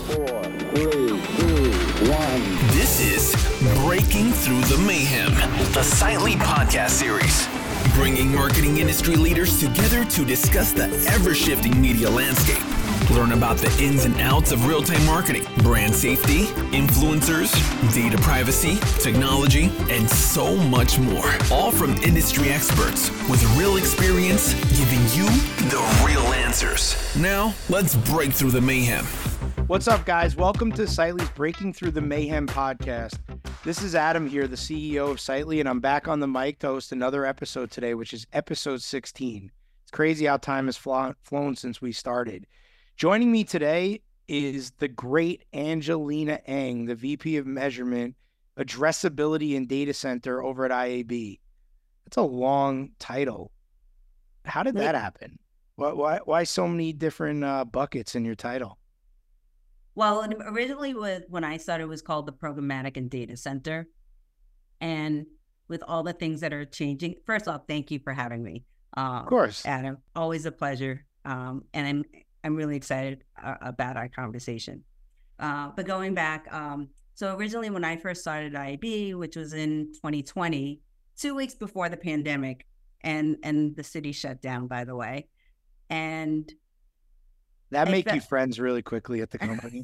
4, 3, 2, 1. This is Breaking Through the Mayhem, the Sitely podcast series, bringing marketing industry leaders together to discuss the ever-shifting media landscape. Learn about the ins and outs of real-time marketing, brand safety, influencers, data privacy, technology, and so much more. All from industry experts with real experience, giving you the real answers. Now, let's break through the mayhem. What's up, guys? Welcome to Sitely's Breaking Through the Mayhem podcast. This is Adam here, the CEO of Sitely, and I'm back on the mic to host another episode today, which is episode 16. It's crazy how time has flown since we started. Joining me today is the great Angelina Eng, the VP of Measurement, Addressability and Data Center over at IAB. That's a long title. How did that happen? Why so many different buckets in your title? Well, originally when I started, it was called the Programmatic and Data Center. And with all the things that are changing, first off, thank you for having me. Of course. Adam, always a pleasure. And I'm really excited about our conversation. But going back, so originally when I first started IAB, which was in 2020, 2 weeks before the pandemic, and the city shut down, by the way. And that make you friends really quickly at the company?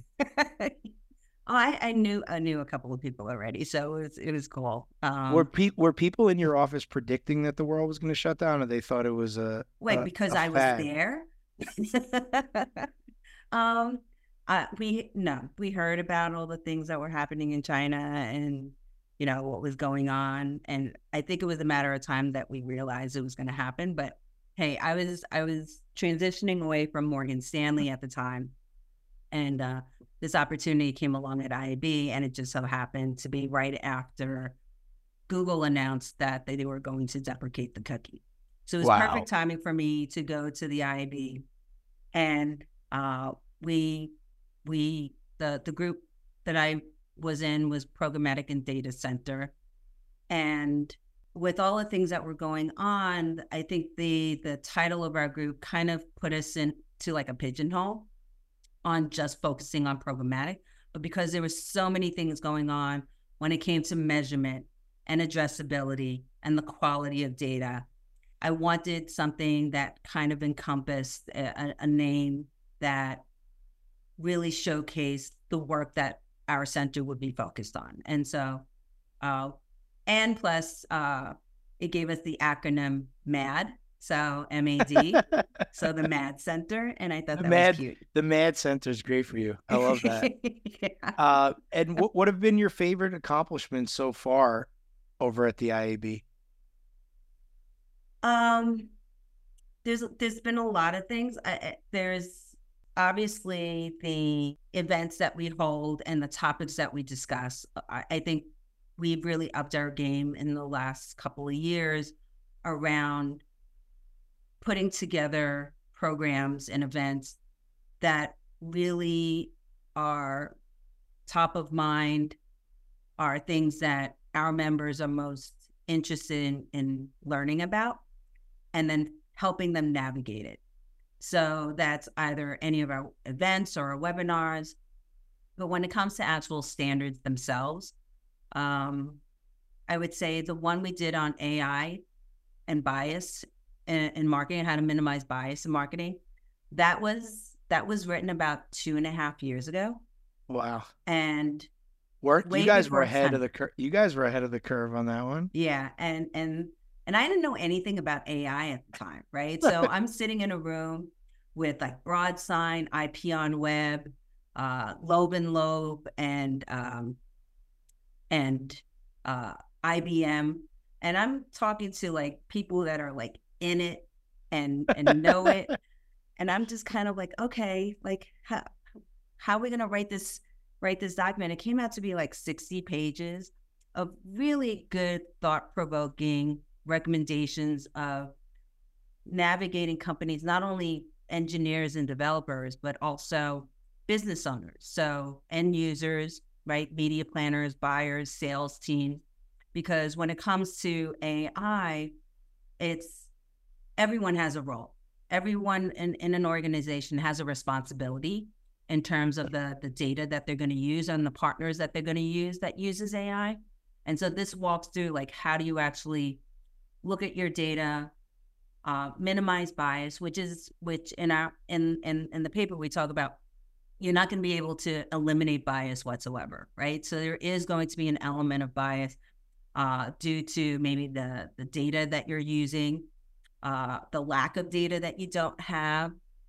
I knew a couple of people already, so it was cool. Were people in your office predicting that the world was going to shut down, or they thought it was because I was there? We heard about all the things that were happening in China and what was going on, and I think it was a matter of time that we realized it was going to happen. But hey, I was transitioning away from Morgan Stanley at the time, and this opportunity came along at IAB, and it just so happened to be right after Google announced that they were going to deprecate the cookie. So it was perfect timing for me to go to the IAB, and the group that I was in was Programmatic and Data Center, and with all the things that were going on, I think the title of our group kind of put us into like a pigeonhole on just focusing on programmatic, but because there were so many things going on when it came to measurement and addressability and the quality of data, I wanted something that kind of encompassed a name that really showcased the work that our center would be focused on. And so, and plus, it gave us the acronym MAD, so M-A-D, so the MAD Center, and I thought was cute. The MAD Center is great for you. I love that. Yeah. And what have been your favorite accomplishments so far over at the IAB? There's been a lot of things. There's obviously the events that we hold and the topics that we discuss. I think we've really upped our game in the last couple of years around putting together programs and events that really are top of mind, are things that our members are most interested in learning about, and then helping them navigate it. So that's either any of our events or our webinars. But when it comes to actual standards themselves, I would say the one we did on AI and bias in marketing, how to minimize bias in marketing, that was written about 2.5 years ago. Wow. And you guys were ahead of the curve. You guys were ahead of the curve on that one. Yeah. And I didn't know anything about AI at the time, right? So I'm sitting in a room with like Broadsign, IP on Web, Loeb and Loeb, and IBM, and I'm talking to like people that are like in it and know it, and I'm just kind of like, okay, like how are we gonna write this document? It came out to be like 60 pages of really good, thought-provoking recommendations of navigating companies, not only engineers and developers, but also business owners, so end users, right? Media planners, buyers, sales teams, because when it comes to AI, it's everyone has a role. Everyone in an organization has a responsibility in terms of the data that they're going to use and the partners that they're going to use that uses AI. And so this walks through like, how do you actually look at your data, minimize bias, which in the paper we talk about, you're not going to be able to eliminate bias whatsoever, right? So there is going to be an element of bias due to maybe the data that you're using, the lack of data that you don't have,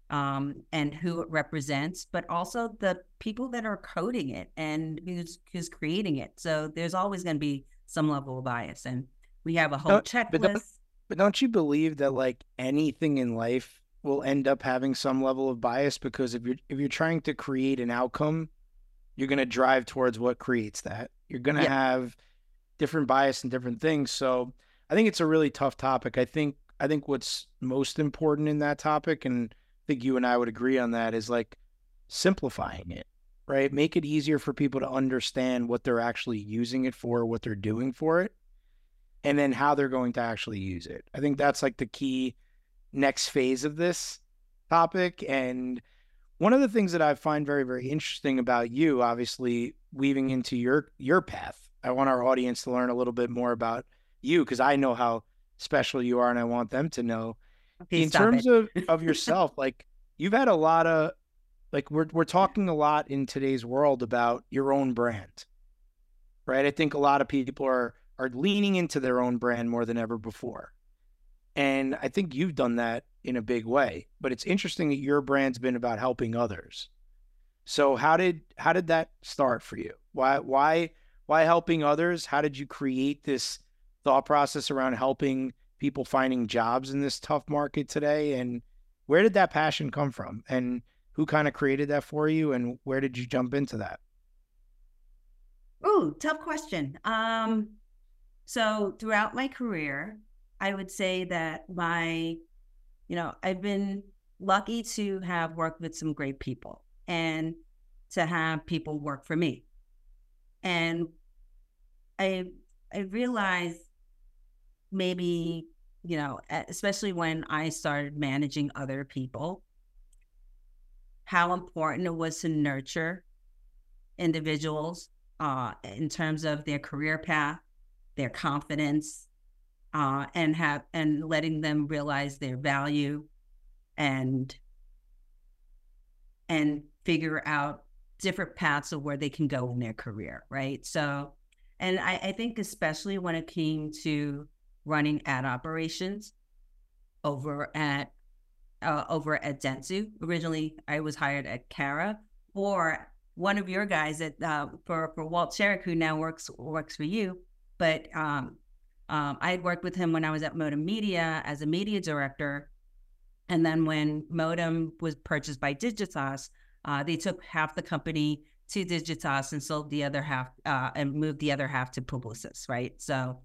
and who it represents, but also the people that are coding it and who's creating it. So there's always going to be some level of bias, and we have a whole checklist. But don't you believe that like anything in life will end up having some level of bias? Because if you're trying to create an outcome, you're going to drive towards what creates that. You're going to have different bias and different things. So I think it's a really tough topic. I think what's most important in that topic, and I think you and I would agree on that, is like simplifying it, right? Make it easier for people to understand what they're actually using it for, what they're doing for it, and then how they're going to actually use it. I think that's like the key next phase of this topic. And one of the things that I find very, very interesting about you, obviously weaving into your path, I want our audience to learn a little bit more about you, because I know how special you are and I want them to know. In terms of yourself, like you've had a lot of, like we're talking a lot in today's world about your own brand, right? I think a lot of people are leaning into their own brand more than ever before. And I think you've done that in a big way, but it's interesting that your brand's been about helping others. So how did that start for you? Why helping others? How did you create this thought process around helping people finding jobs in this tough market today? And where did that passion come from? And who kind of created that for you? And where did you jump into that? Oh, tough question. So throughout my career, I would say that I've been lucky to have worked with some great people and to have people work for me. And I realized maybe, especially when I started managing other people, how important it was to nurture individuals in terms of their career path, their confidence, and letting them realize their value and figure out different paths of where they can go in their career, right? So, and I think especially when it came to running ad operations over at Dentsu. Originally, I was hired at Cara, or one of your guys at for Walt Sherrick, who now works for you. But I had worked with him when I was at Modem Media as a media director, and then when Modem was purchased by Digitas, they took half the company to Digitas and sold the other half and moved the other half to Publicis, right? So,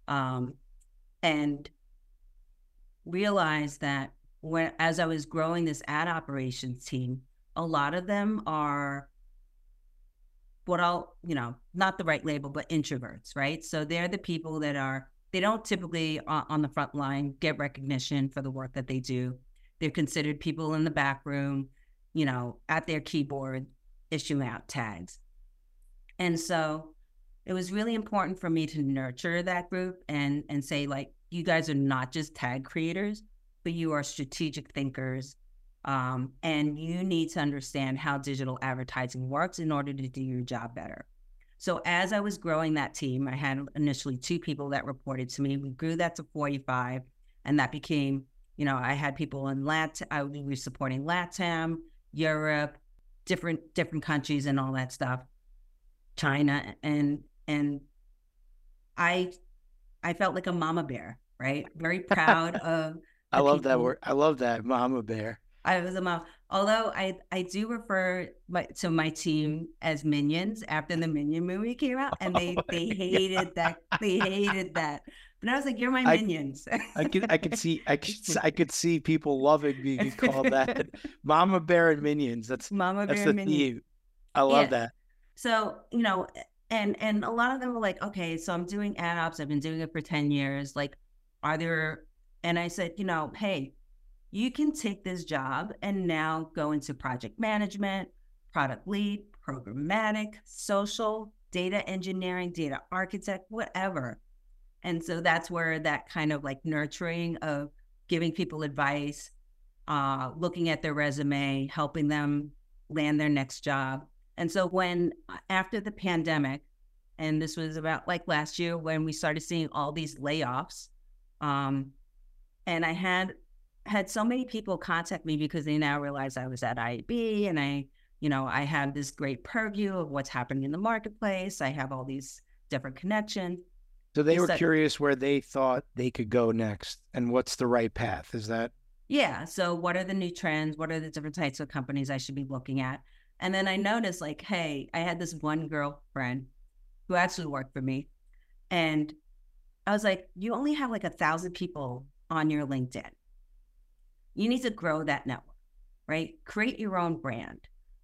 and realized that as I was growing this ad operations team, a lot of them are what not the right label, but introverts, right? So they're the people that they don't typically on the front line get recognition for the work that they do. They're considered people in the back room, at their keyboard, issuing out tags. And so it was really important for me to nurture that group and say, like, you guys are not just tag creators, but you are strategic thinkers. And you need to understand how digital advertising works in order to do your job better. So as I was growing that team, I had initially 2 people that reported to me. We grew that to 45, and that became, I had people in I was supporting LATAM, Europe, different countries and all that stuff, China, and I felt like a mama bear, right? Very proud of. I love that word. I love that, mama bear. I was a mom. Although I do refer to my team as minions after the Minion movie came out, and they hated that. They hated that. But I was like, "You're my minions." I could see people loving being called that. Mama Bear and Minions. That's the theme. I love that. So and a lot of them were like, "Okay, so I'm doing ad ops. I've been doing it for 10 years. Like, are there?" And I said, "Hey, you can take this job and now go into project management product lead, programmatic, social, data engineering, data architect, whatever. And so that's where that kind of like nurturing of giving people advice, looking at their resume, helping them land their next job. And so after the pandemic, and this was about like last year when we started seeing all these layoffs, and I had so many people contact me because they now realize I was at IAB, and I have this great purview of what's happening in the marketplace. I have all these different connections. So they were curious where they thought they could go next and what's the right path. Is that? Yeah. So what are the new trends? What are the different types of companies I should be looking at? And then I noticed like, hey, I had this one girlfriend who actually worked for me. And I was like, you only have like 1,000 people on your LinkedIn. You need to grow that network, right? Create your own brand.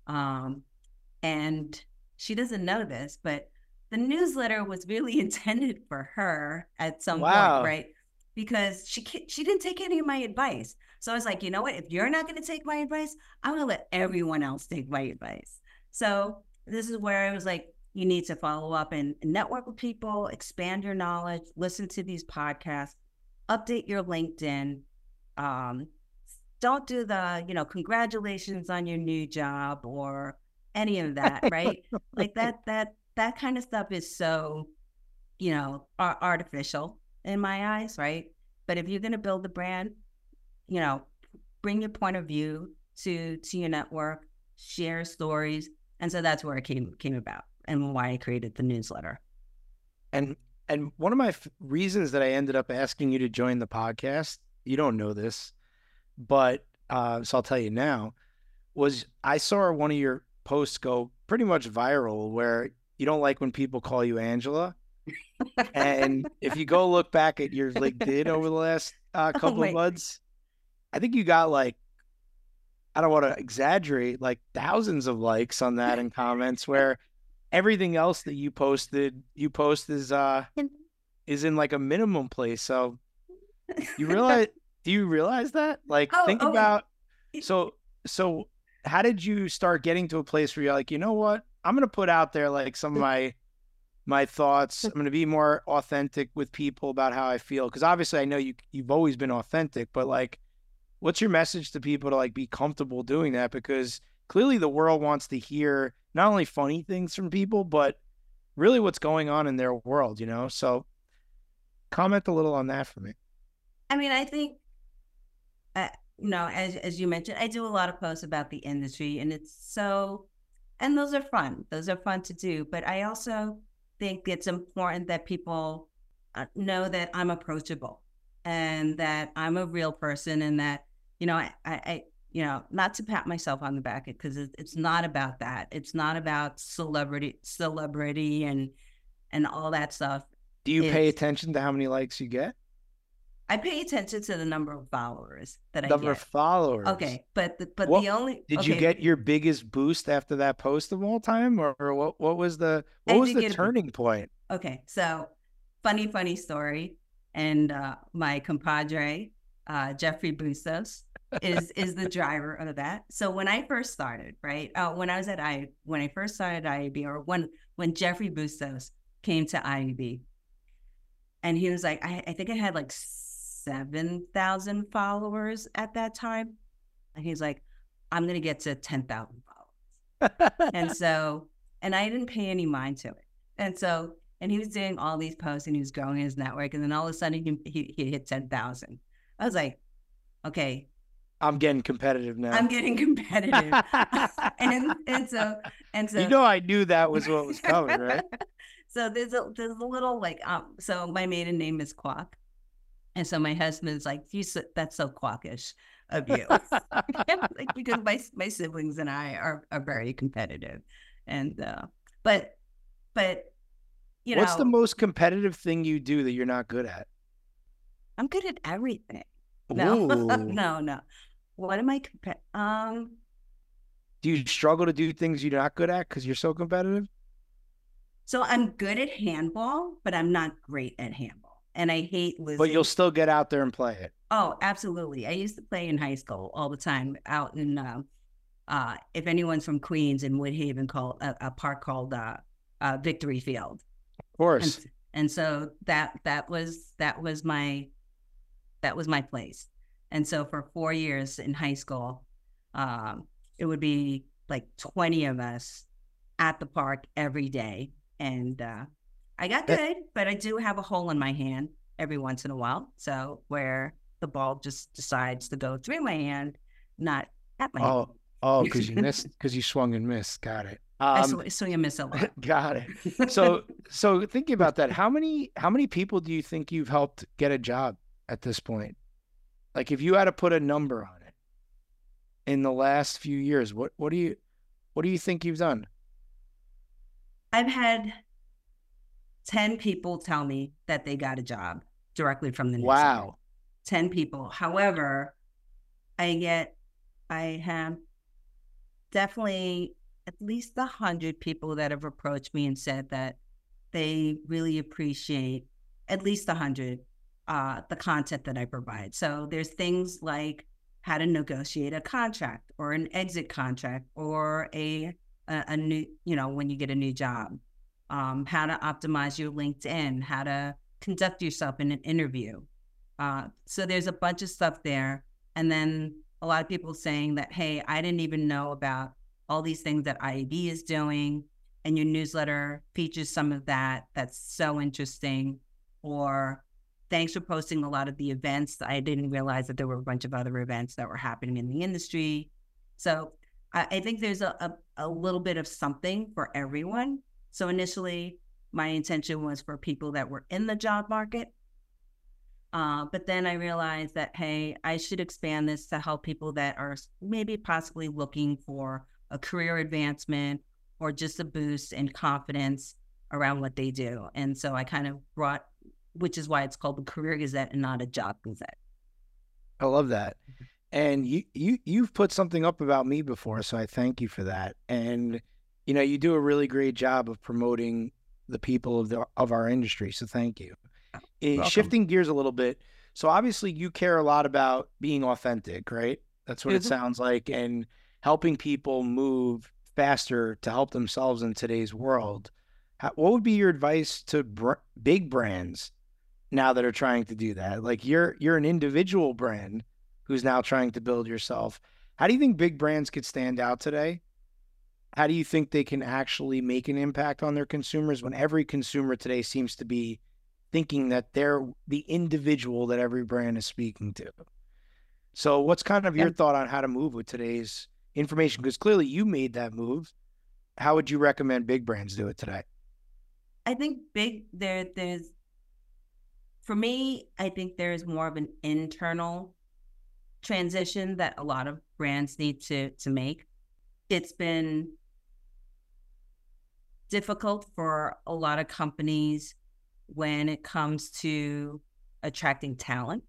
And she doesn't know this, but the newsletter was really intended for her at some point, right? Because she didn't take any of my advice. So I was like, you know what? If you're not going to take my advice, I'm going to let everyone else take my advice. So this is where I was like, you need to follow up and network with people, expand your knowledge, listen to these podcasts, update your LinkedIn. Don't do the, congratulations on your new job or any of that, right? Like that kind of stuff is so, artificial in my eyes, right? But if you're going to build the brand, bring your point of view to your network, share stories. And so that's where it came about and why I created the newsletter. And one of my reasons that I ended up asking you to join the podcast, you don't know this, but so I'll tell you now, was I saw one of your posts go pretty much viral where you don't like when people call you Angela. And if you go look back at your LinkedIn over the last couple of months, I think you got like, I don't want to exaggerate, like thousands of likes on that and comments where everything else that you post is in like a minimum place. So do you realize that? Like about, so how did you start getting to a place where you're like, you know what, I'm going to put out there like some of my thoughts. I'm going to be more authentic with people about how I feel. Cause obviously I know you've always been authentic, but like, what's your message to people to like be comfortable doing that? Because clearly the world wants to hear not only funny things from people, but really what's going on in their world, So comment a little on that for me. I mean, I think, as you mentioned, I do a lot of posts about the industry and and those are fun. Those are fun to do. But I also think it's important that people know that I'm approachable and that I'm a real person and that, I not to pat myself on the back because it's not about that. It's not about celebrity and all that stuff. Do you pay attention to how many likes you get? I pay attention to the number of followers that I get. Number of followers. Okay, but Did you get your biggest boost after that post of all time, or what was the turning point? Okay, so funny story, and my compadre Jeffrey Bustos is the driver of that. So when I first started, right? When I first started IAB, or when Jeffrey Bustos came to IAB, and he was like, I think I had like 7,000 followers at that time. And he's like, I'm going to get to 10,000 followers. and I didn't pay any mind to it. And he was doing all these posts and he was growing his network. And then all of a sudden he hit 10,000. I was like, okay. I'm getting competitive now. I'm getting competitive. and so, I knew that was what was coming, right? So there's a little like, so my maiden name is Kwok. And so my husband's like, that's so quawkish of you. Like, because my siblings and I are very competitive. And, but what's the most competitive thing you do that you're not good at? I'm good at everything. No, no. What am I do you struggle to do things you're not good at because you're so competitive? So I'm good at handball, but I'm not great at handball. And I hate losing. But you'll still get out there and play it. Oh, absolutely. I used to play in high school all the time out in if anyone's from Queens, in Woodhaven, called a park called Victory Field. Of course. And so that was my place. And so for 4 years in high school, it would be like 20 of us at the park every day. And I got good, but I do have a hole in my hand every once in a while. So where the ball just decides to go through my hand, not at my hand. Oh, because you missed, because you swung and missed. Got it. I swing and miss a lot. Got it. So thinking about that, how many people do you think you've helped get a job at this point? Like, if you had to put a number on it in the last few years, what do you think you've done? I've had 10 people tell me that they got a job directly from the newsletter. Wow. 10 people. However, I have definitely at least 100 people that have approached me and said that they really appreciate, at least 100, the content that I provide. So there's things like how to negotiate a contract or an exit contract, or a new, when you get a new job, how to optimize your LinkedIn, how to conduct yourself in an interview. So there's a bunch of stuff there. And then a lot of people saying that, hey, I didn't even know about all these things that IAB is doing, and your newsletter features some of that. That's so interesting. Or thanks for posting a lot of the events. I didn't realize that there were a bunch of other events that were happening in the industry. So I think there's a little bit of something for everyone. So initially, my intention was for people that were in the job market. But then I realized that, hey, I should expand this to help people that are maybe possibly looking for a career advancement or just a boost in confidence around what they do. And so I kind of brought, which is why it's called the Career Gazette and not a Job Gazette. I love that. And you've put something up about me before, so I thank you for that. And you do a really great job of promoting the people of our industry, so thank you. Shifting gears a little bit, so obviously you care a lot about being authentic, right? That's what it sounds like, and helping people move faster to help themselves in today's world. What would be your advice to big brands now that are trying to do that? Like, you're an individual brand who's now trying to build yourself. How do you think big brands could stand out today? How do you think they can actually make an impact on their consumers when every consumer today seems to be thinking that they're the individual that every brand is speaking to? So what's kind of your thought on how to move with today's information? Because clearly you made that move. How would you recommend big brands do it today? I think for me, I think there's more of an internal transition that a lot of brands need to make. It's been difficult for a lot of companies when it comes to attracting talent,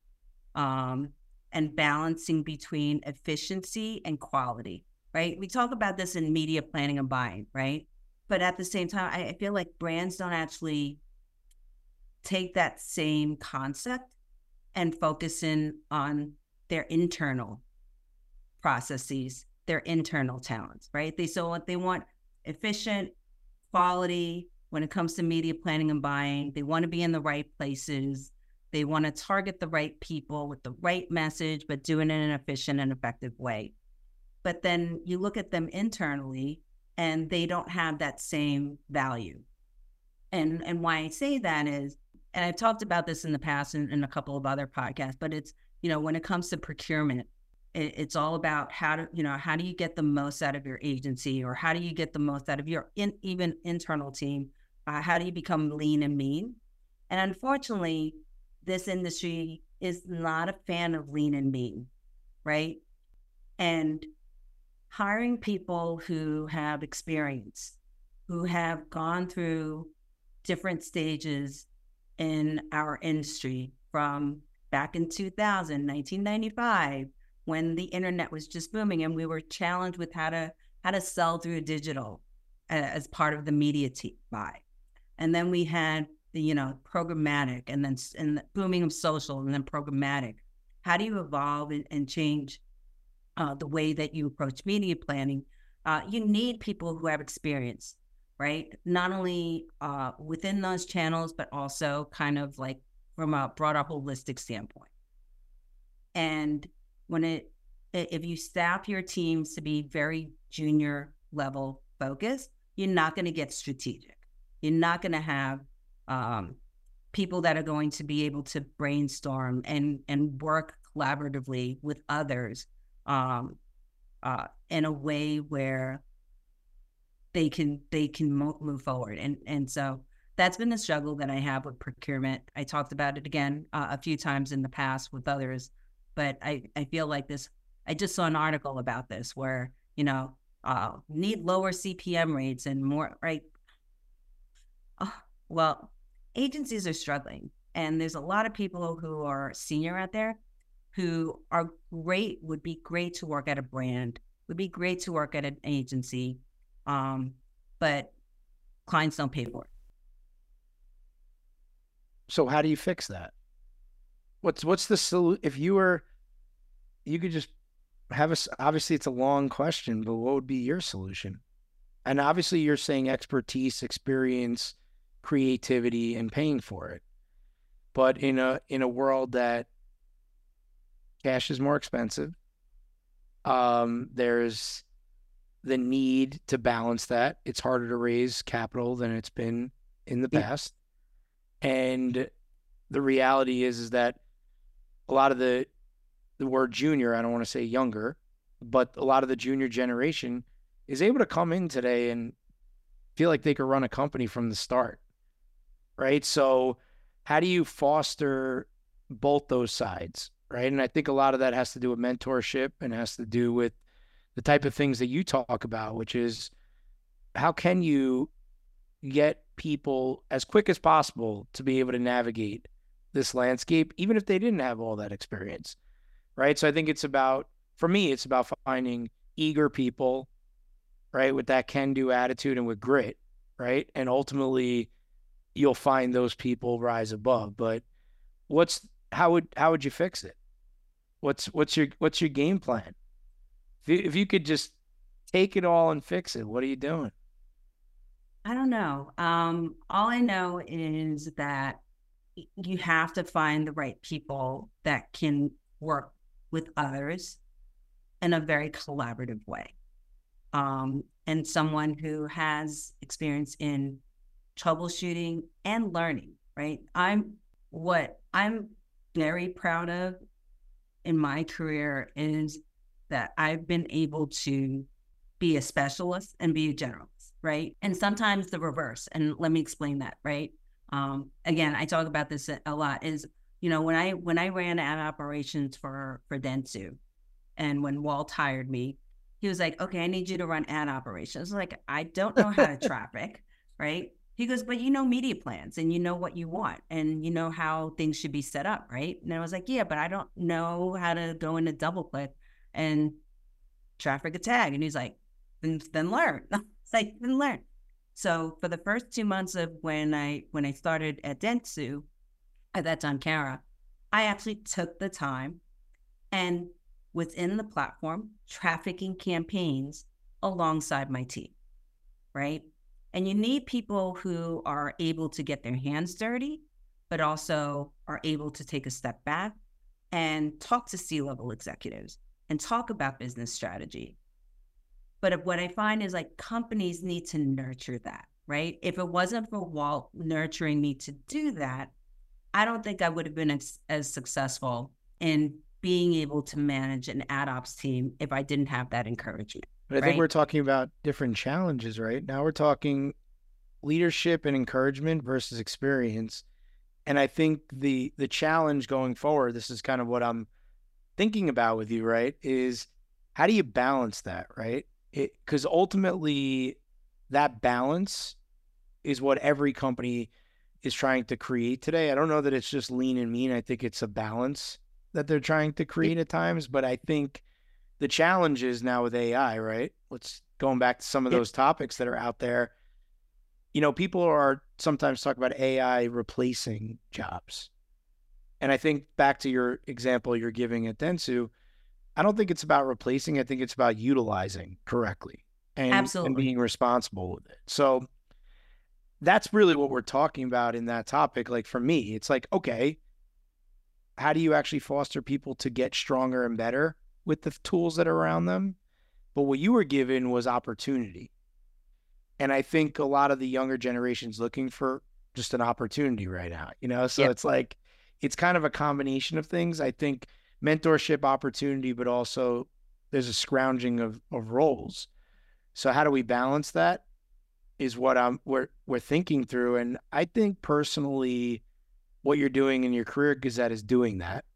and balancing between efficiency and quality, right? We talk about this in media planning and buying, right? But at the same time, I feel like brands don't actually take that same concept and focus in on their internal processes, their internal talents, right? They want efficient quality when it comes to media planning and buying. They want to be in the right places. They want to target the right people with the right message, but do it in an efficient and effective way. But then you look at them internally and they don't have that same value. And why I say that is, and I've talked about this in the past in a couple of other podcasts, but it's, when it comes to procurement, it's all about how do you get the most out of your agency, or how do you get the most out of your even internal team? How do you become lean and mean? And unfortunately, this industry is not a fan of lean and mean, right? And hiring people who have experience, who have gone through different stages in our industry, from back in 1995, when the internet was just booming and we were challenged with how to sell through digital as part of the media buy. And then we had the, programmatic, and the booming of social, and then programmatic. How do you evolve and change the way that you approach media planning, you need people who have experience, right? Not only within those channels, but also kind of like from a broader holistic standpoint. And if you staff your teams to be very junior level focused, you're not going to get strategic. You're not going to have people that are going to be able to brainstorm and work collaboratively with others in a way where they can move forward. And so that's been the struggle that I have with procurement. I talked about it again a few times in the past with others, but I feel like this. I just saw an article about this where, need lower CPM rates and more, right? Well, agencies are struggling, and there's a lot of people who are senior out there who are great, would be great to work at a brand, would be great to work at an agency, but clients don't pay for it. So how do you fix that? What's the solution? If you could just have obviously it's a long question, but what would be your solution? And obviously you're saying expertise, experience, creativity, and paying for it. But in a world that cash is more expensive, there's the need to balance that. It's harder to raise capital than it's been in the past. And the reality is that a lot of the word junior, I don't want to say younger, but a lot of the junior generation is able to come in today and feel like they could run a company from the start, right? So how do you foster both those sides, right? And I think a lot of that has to do with mentorship and has to do with the type of things that you talk about, which is how can you get people as quick as possible to be able to navigate this landscape, even if they didn't have all that experience, right? So I think for me, it's about finding eager people, right, with that can-do attitude and with grit, right? And ultimately, you'll find those people rise above. But how would you fix it? What's your game plan? If you could just take it all and fix it, what are you doing? I don't know. All I know is that you have to find the right people that can work with others in a very collaborative way. And someone who has experience in troubleshooting and learning, right? What I'm very proud of in my career is that I've been able to be a specialist and be a generalist, right? And sometimes the reverse. And let me explain that, right? Again, I talk about this a lot is, when I ran ad operations for Dentsu, and when Walt hired me, he was like, okay, I need you to run ad operations. I was like, I don't know how to traffic, right? He goes, but you know media plans and you know what you want and you know how things should be set up, right? And I was like, yeah, but I don't know how to go into DoubleClick and traffic a tag. And he's like, then learn. It's like, then learn. So for the first 2 months of when I started at Dentsu, at that time, Cara, I actually took the time and within the platform, trafficking campaigns alongside my team, right? And you need people who are able to get their hands dirty, but also are able to take a step back and talk to C-level executives and talk about business strategy. But what I find is like companies need to nurture that, right? If it wasn't for Walt nurturing me to do that, I don't think I would have been as successful in being able to manage an ad ops team if I didn't have that encouragement. But I think we're talking about different challenges, right? Now we're talking leadership and encouragement versus experience. And I think the challenge going forward, this is kind of what I'm thinking about with you, right, is how do you balance that, right? Because ultimately that balance is what every company is trying to create today. I don't know that it's just lean and mean. I think it's a balance that they're trying to create at times. But I think the challenge is now with AI, right? Going back to some of those topics that are out there. People are sometimes talking about AI replacing jobs. And I think back to your example you're giving at Dentsu, I don't think it's about replacing. I think it's about utilizing correctly and Absolutely. being responsible with it. So that's really what we're talking about in that topic. Like for me, it's like, okay, how do you actually foster people to get stronger and better with the tools that are around them? But what you were given was opportunity. And I think a lot of the younger generation's looking for just an opportunity right now, you know? So Yep. it's like, it's kind of a combination of things. I think mentorship, opportunity, but also there's a scrounging of roles. So how do we balance that is what we're thinking through. And I think personally, what you're doing in your career Gazette is doing that.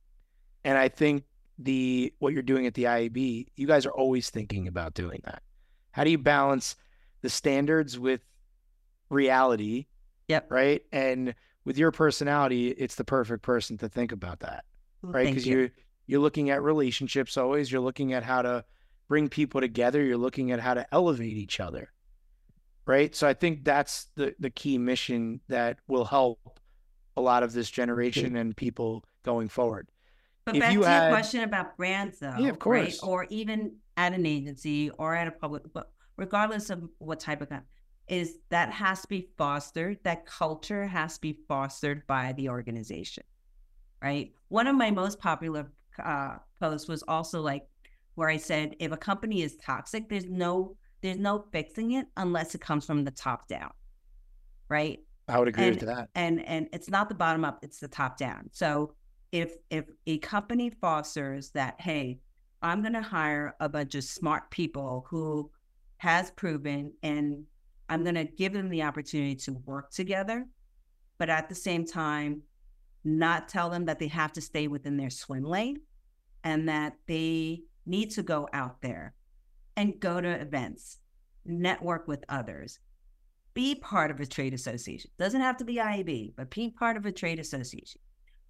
And I think what you're doing at the IAB, you guys are always thinking about doing that. How do you balance the standards with reality? Yep. Right. And with your personality, it's the perfect person to think about that. Well, Right. thank Because you. you're looking at relationships always. You're looking at how to bring people together. You're looking at how to elevate each other. Right. So I think that's the key mission that will help a lot of this generation and people going forward. But If back you to your had, question about brands, though, yeah, of right? course. Or even at an agency or at a public, but regardless of what type of is that has to be fostered. That culture has to be fostered by the organization, right? One of my most popular posts was also like where I said, if a company is toxic, there's no fixing it unless it comes from the top down, right? I would agree with that. And it's not the bottom up, it's the top down. So if a company fosters that, hey, I'm going to hire a bunch of smart people who has proven, and I'm going to give them the opportunity to work together, but at the same time, not tell them that they have to stay within their swim lane and that they need to go out there and go to events, network with others, be part of a trade association. Doesn't have to be IAB, but be part of a trade association.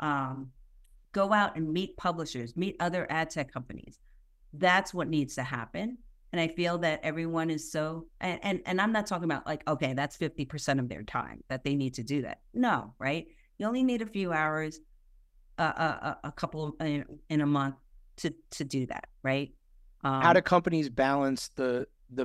Go out and meet publishers, meet other ad tech companies. That's what needs to happen. And I feel that everyone is so, and I'm not talking about like, okay, that's 50% of their time that they need to do that. No, right? You only need a few hours, a couple in a month to do that, right? How do companies balance the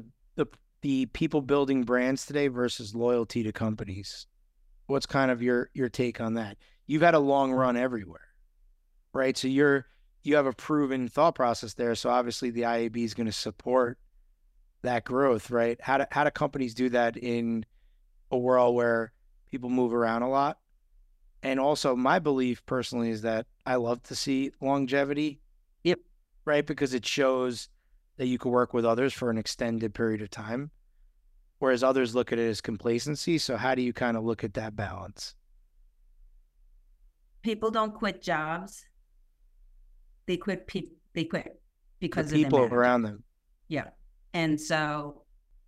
people building brands today versus loyalty to companies? What's kind of your take on that? You've had a long run everywhere, right? So you have a proven thought process there. So obviously the IAB is going to support that growth, right? How do companies do that in a world where people move around a lot? And also my belief personally is that I love to see longevity. Yep. Right? Because it shows that you can work with others for an extended period of time, whereas others look at it as complacency. So how do you kind of look at that balance? People don't quit jobs. They quit because the people of their around them. Yeah. And so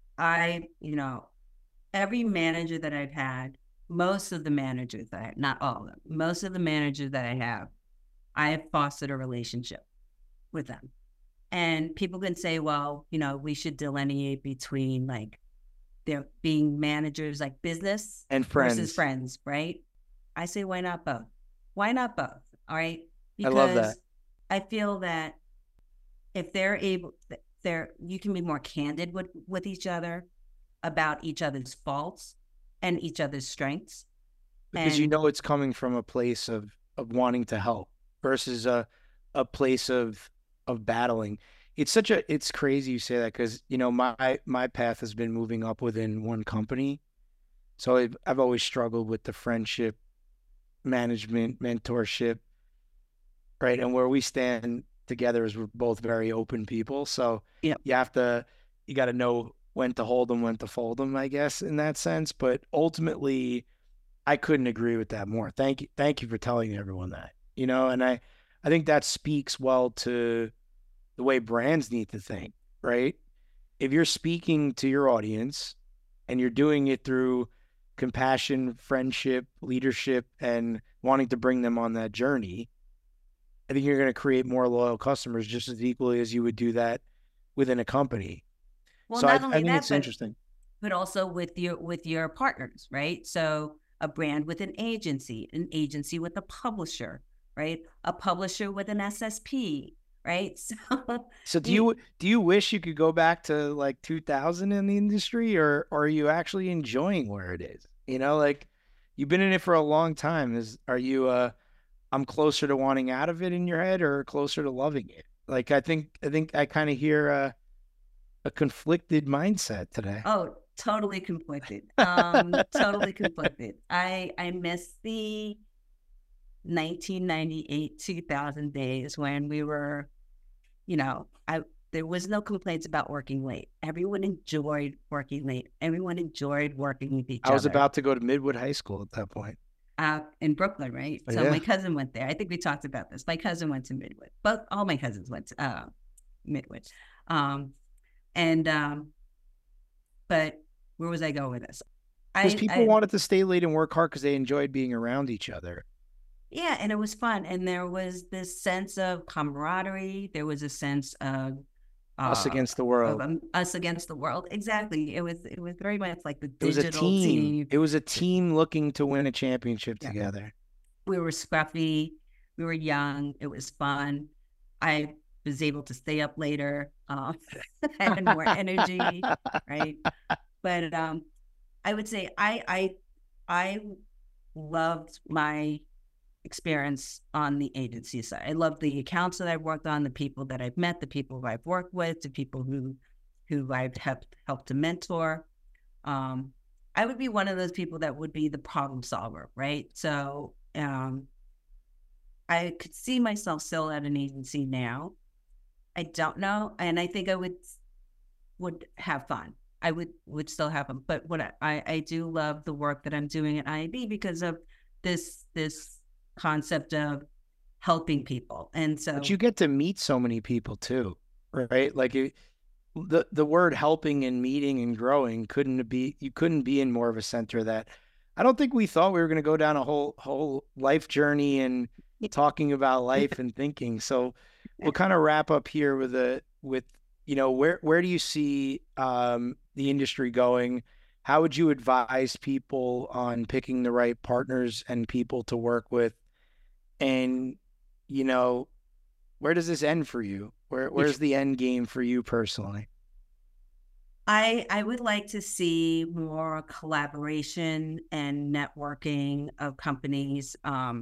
every manager that I've had, most of the managers that I have, not all of them, most of the managers that I have fostered a relationship with them. And people can say, well, we should delineate between like they're being managers like business and friends versus friends, right? I say, why not both? Why not both? All right. Because I love that. I feel that if they're able, you can be more candid with each other about each other's faults and each other's strengths. Because it's coming from a place of wanting to help versus a place of battling. It's crazy you say that because, my path has been moving up within one company. So I've always struggled with the friendship, management, mentorship, right? And where we stand together is we're both very open people. So yep. you got to know when to hold them, when to fold them, I guess, in that sense. But ultimately, I couldn't agree with that more. Thank you for telling everyone that, and I think that speaks well to the way brands need to think, right? If you're speaking to your audience and you're doing it through compassion, friendship, leadership, and wanting to bring them on that journey, I think you're going to create more loyal customers just as equally as you would do that within a company. Well, so not I only think that, it's interesting. But also with your partners, right? So a brand with an agency with a publisher, right? A publisher with an SSP, right? So do you wish you could go back to like 2000 in the industry, or are you actually enjoying where it is? You know, like you've been in it for a long time. Are you I'm closer to wanting out of it in your head, or closer to loving it? Like I kind of hear a conflicted mindset today. Oh, totally conflicted. Totally conflicted. I miss the 1998, 2000 days when we were, there was no complaints about working late. Everyone enjoyed working late. Everyone enjoyed working with each I was other. about to go to Midwood High School at that point. In Brooklyn, right? So Yeah. my cousin went there. I think we talked about this. My cousin went to Midwood. All my cousins went to Midwood. But where was I going with this? Because people wanted to stay late and work hard because they enjoyed being around each other. Yeah, and it was fun. And there was this sense of camaraderie. There was a sense of Us against the world. Us against the world. Exactly. It was very much like the It was a digital team. It was a team looking to win a championship together. We were scruffy. We were young. It was fun. I was able to stay up later, had more energy, right? But I would say I loved my experience on the agency side. I love the accounts that I've worked on, the people that I've met, the people who I've worked with, the people who I've helped to mentor. I would be one of those people that would be the problem solver, right? So I could see myself still at an agency now. I don't know, and I think I would have fun. I would still have them, but what I do love the work that I'm doing at IAB because of this concept of helping people. And so, but you get to meet so many people too, right? Like the word helping and meeting and growing you couldn't be in more of a center that I don't think we thought we were going to go down a whole life journey and talking about life and thinking. So we'll kind of wrap up here with where do you see the industry going? How would you advise people on picking the right partners and people to work with? And, where does this end for you? Where's the end game for you personally? I would like to see more collaboration and networking of companies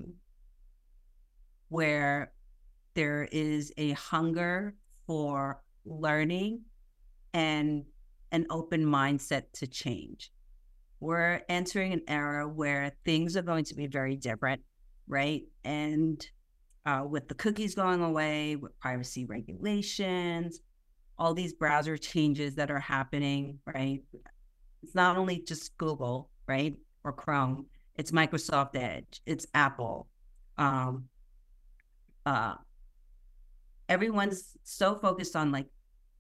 where there is a hunger for learning and an open mindset to change. We're entering an era where things are going to be very different, right? And with the cookies going away, with privacy regulations, all these browser changes that are happening, right? It's not only just Google, right? Or Chrome, it's Microsoft Edge, it's Apple. Everyone's so focused on like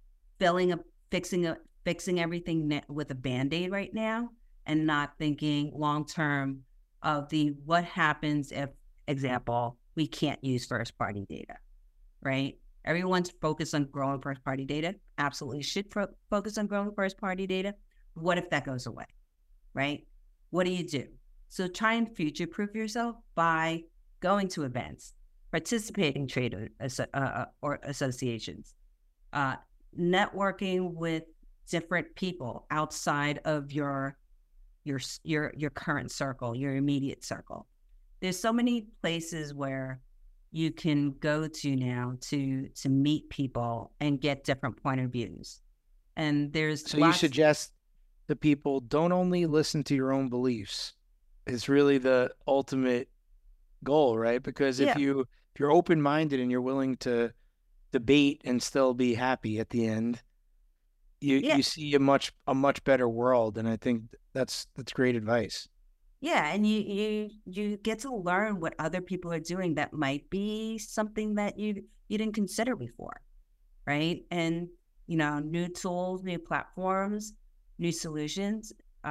fixing everything with a Band-Aid right now and not thinking long-term of what happens if, example, we can't use first-party data, right? Everyone's focused on growing first-party data. Absolutely should focus on growing first-party data. What if that goes away, right? What do you do? So try and future-proof yourself by going to events, participating in trade or associations, networking with different people outside of your current circle, your immediate circle. There's so many places where you can go to now to meet people and get different point of views. And you suggest the people don't only listen to your own beliefs. It's really the ultimate goal, right? Because if you're open-minded and you're willing to debate and still be happy at the end, you see a much better world. And I think that's great advice. Yeah, and you get to learn what other people are doing that might be something that you didn't consider before, right? And new tools, new platforms, new solutions.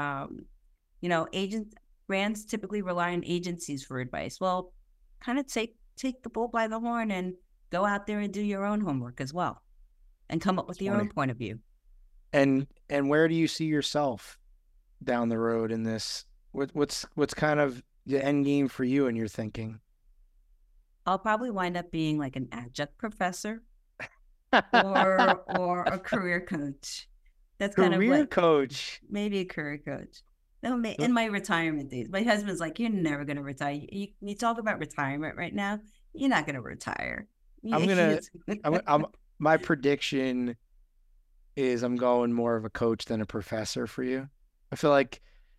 Brands typically rely on agencies for advice. Well, kind of take the bull by the horn and go out there and do your own homework as well, and come up with your own point of view. And where do you see yourself down the road in this? What's kind of the end game for you in your thinking? I'll probably wind up being like an adjunct professor or a career coach. That's kind of Career what, coach. maybe a career coach. No, in my retirement days, my husband's like, "You're never gonna retire. You talk about retirement right now. You're not gonna retire." My prediction is I'm going more of a coach than a professor for you. I feel like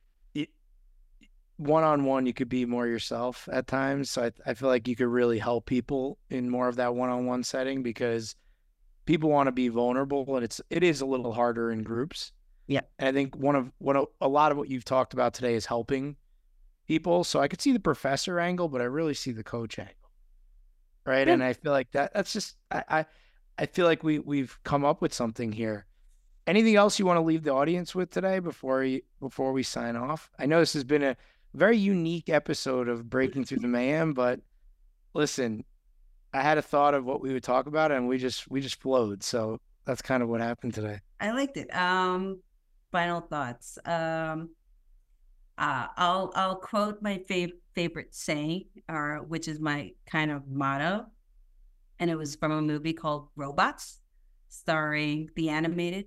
one-on-one, you could be more yourself at times. So I feel like you could really help people in more of that one-on-one setting because people want to be vulnerable, and it is a little harder in groups. Yeah. And I think a lot of what you've talked about today is helping people. So I could see the professor angle, but I really see the coach angle. Right. Yeah. And I feel like that's just, I feel like we've come up with something here. Anything else you want to leave the audience with today before we sign off? I know this has been a very unique episode of Breaking Through the Mayhem, but listen, I had a thought of what we would talk about and we just flowed. So that's kind of what happened today. I liked it. Final thoughts. I'll quote my favorite saying, which is my kind of motto, and it was from a movie called Robots, starring the animated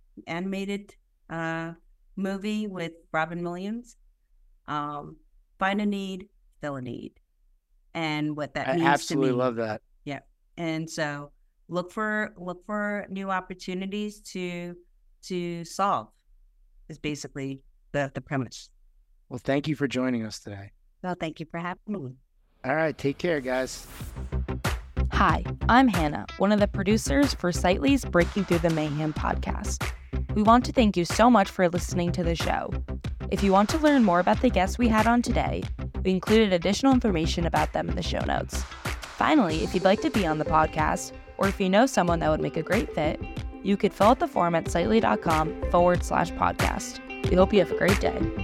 movie with Robin Williams. Find a need, fill a need, and what that means to me. I absolutely love that. Yeah, and so look for new opportunities to solve. Is basically the premise. Well, thank you for joining us today. Well, thank you for having me. All right, take care, guys. Hi, I'm Hannah, one of the producers for Sightly's Breaking Through the Mayhem podcast. We want to thank you so much for listening to the show. If you want to learn more about the guests we had on today, we included additional information about them in the show notes. Finally, if you'd like to be on the podcast, or if you know someone that would make a great fit, you could fill out the form at sightly.com/podcast. We hope you have a great day.